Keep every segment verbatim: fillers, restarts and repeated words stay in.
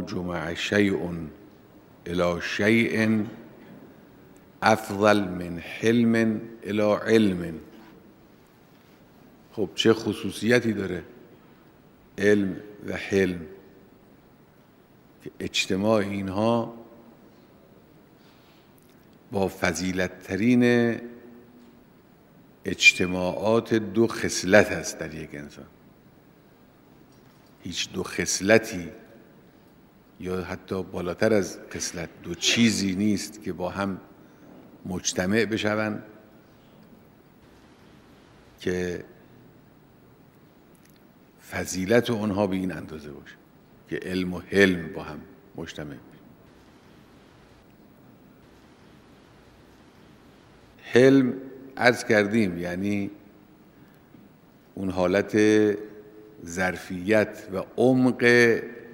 جمع شیء الی شیء افضل من حلم الی علم. خب چه خصوصیتی داره علم و حلم که اجتماع اینها با فضیلت ترین اجتماعات دو خصلت هست در یک انسان. هیچ دو خصلتی یا حتی بالاتر از خصلت دو چیزی نیست که با هم مجتمع بشوند که فضیلت اونها به این اندازه باشه که علم و حلم با هم مجتمع بشه. حلم عرض کردیم یعنی اون حالت ظرفیت و عمق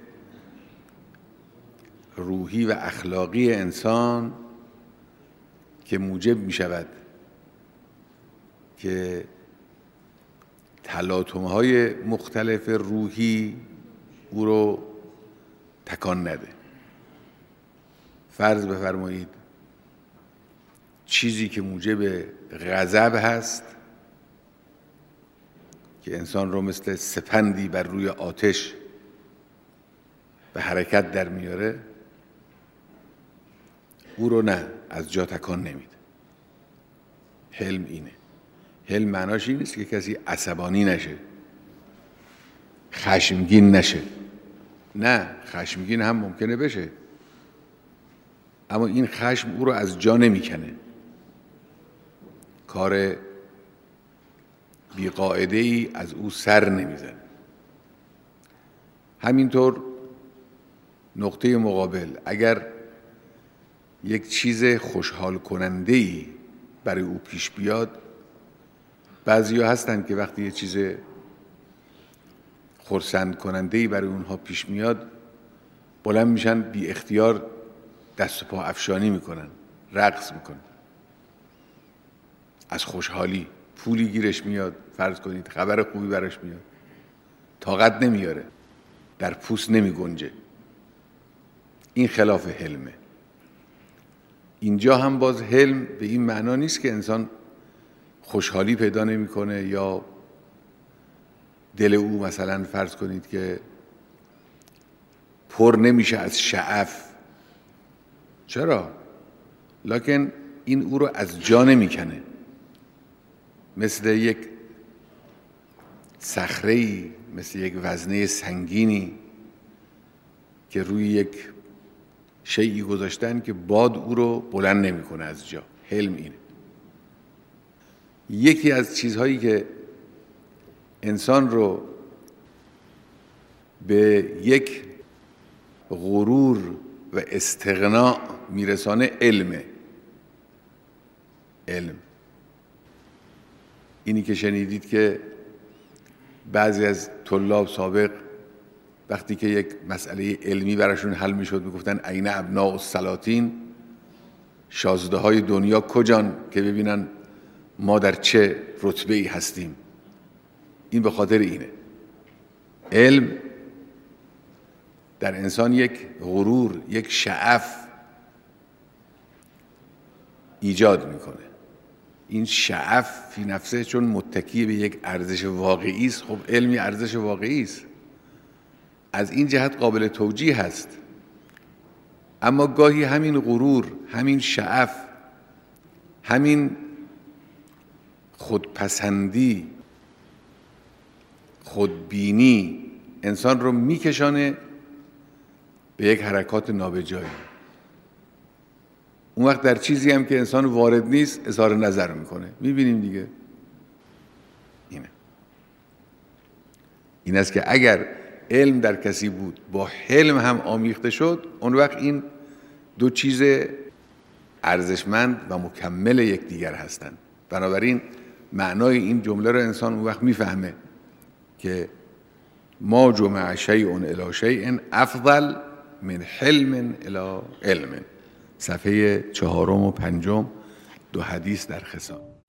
روحی و اخلاقی انسان که موجب می شود که تلاطم‌های مختلف روحی او رو تکان نده. فرض بفرمایید چیزی که موجب غضب هست که انسان رو مثل سپندی بر روی آتش به حرکت در میاره، او رو نه از جا تکان نمیده. حلم اینه. حلم معناش این نیست که کسی عصبانی نشه، خشمگین نشه. نه، خشمگین هم ممکنه بشه، اما این خشم او رو از جا نمیکنه. کار بیقاعده ای از او سر نمیزنه. همینطور نقطه مقابل، اگر یک چیز خوشحال کننده ای برای او پیش بیاد، بعضیا هستن که وقتی یه چیز خرسند کننده ای برای اونها پیش میاد بلند میشن بی اختیار دست و پا افشانی میکنن، رقص میکنن از خوشحالی. پولی گیرش میاد، فرض کنید خبر خوبی براش میاد، طاقت نمیاره، در پوست نمی گنجه. این خلاف حلمه. اینجا هم باز حلم به این معنا نیست که انسان خوشحالی پیدا نمیکنه یا دل او مثلا فرض کنید که پر نمیشه از شعف. چرا؟ لکن این او رو از جا نمیکنه. مثل یک صخره‌ای، مثل یک وزنه سنگینی که روی یک شیئی گذاشتن که باد او رو بلند نمیکنه از جا. حلم اینه. یکی از چیزهایی که انسان رو به یک غرور و استغنا میرسانه علمه. علم اینی که شنیدید که بعضی از طلاب سابق وقتی که یک مسئله علمی براشون حل میشد میگفتن عین ابناء السلاطین، شازده های دنیا کجان که ببینن ما در چه رتبه ای هستیم. این به خاطر اینه. علم در انسان یک غرور، یک شعف ایجاد میکنه. این شعف فی نفسه چون متکی به یک ارزش واقعی است، خب علمی ارزش واقعی است، از این جهت قابل توجیه هست. اما گاهی همین غرور، همین شعف، همین خودپسندی، خودبینی انسان رو میکشانه به یک حرکات نابجایی. اون وقت در چیزی هم که انسان وارد نیست اظهار نظر میکنه. میبینیم دیگه. اینه. این است که اگر علم در کسی بود با حلم هم آمیخته شد، اون وقت این دو چیز ارزشمند و مکمل یکدیگر هستند. بنابراین معنای این جمله رو انسان اون وقت میفهمه که ما جمع شیء الی شیء افضل من حلم الی علم. صفحه چهارم و پنجم، دو حدیث در خصام.